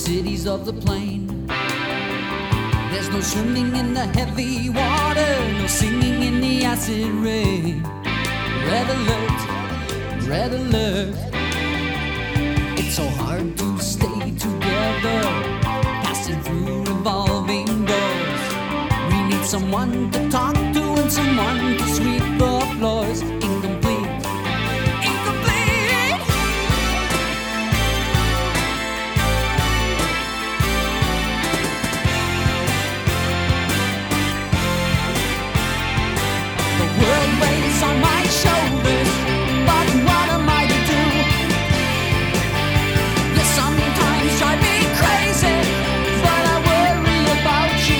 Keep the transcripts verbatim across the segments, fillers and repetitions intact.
cities of the plain. There's no swimming in the heavy water, no singing in the acid rain. Red alert, red alert. It's so hard to stay together, passing through revolving doors. We need someone to talk to and someone to sweep the floors. Incomplete, incomplete. The world weighs on my shoulders, but what am I to do? You sometimes drive me crazy, but I worry about you.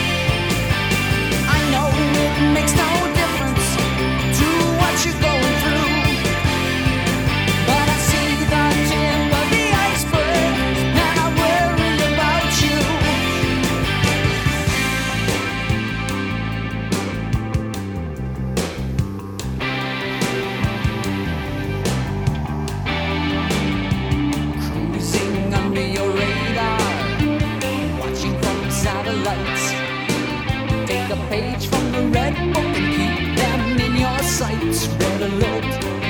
I know it makes no difference to what you're going through, but I see the tip of the iceberg, and I worry about you. Cruising under your radar, watching from satellites. Take a page from the red book and keep them in your sights. Red alert,